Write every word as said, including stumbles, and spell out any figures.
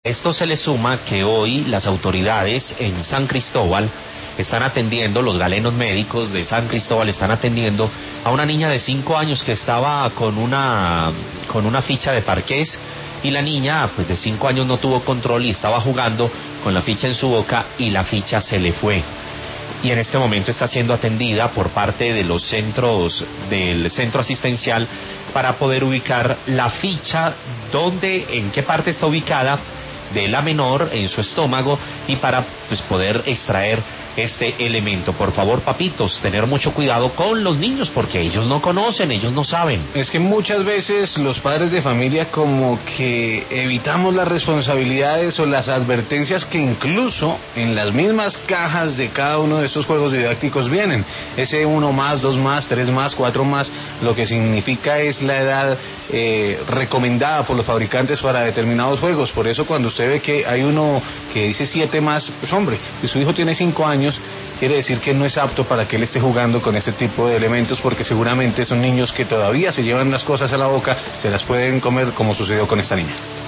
Esto se le suma que hoy las autoridades en San Cristóbal están atendiendo, los galenos médicos de San Cristóbal están atendiendo a una niña de cinco años que estaba con una, con una ficha de parqués, y la niña pues de cinco años no tuvo control y estaba jugando con la ficha en su boca y la ficha se le fue. Y en este momento está siendo atendida por parte de los centros del centro asistencial para poder ubicar la ficha, dónde, en qué parte está ubicada de la menor en su estómago, y para pues poder extraer este elemento. Por favor, papitos, tener mucho cuidado con los niños porque ellos no conocen, ellos no saben. Es que muchas veces los padres de familia como que evitamos las responsabilidades o las advertencias que incluso en las mismas cajas de cada uno de estos juegos didácticos vienen. Ese uno más, dos más, tres más, cuatro más, lo que significa es la edad eh, recomendada por los fabricantes para determinados juegos. Por eso cuando usted ve que hay uno que dice siete más, pues hombre, si su hijo tiene cinco años, quiere decir que no es apto para que él esté jugando con este tipo de elementos, porque seguramente son niños que todavía se llevan las cosas a la boca, se las pueden comer, como sucedió con esta niña.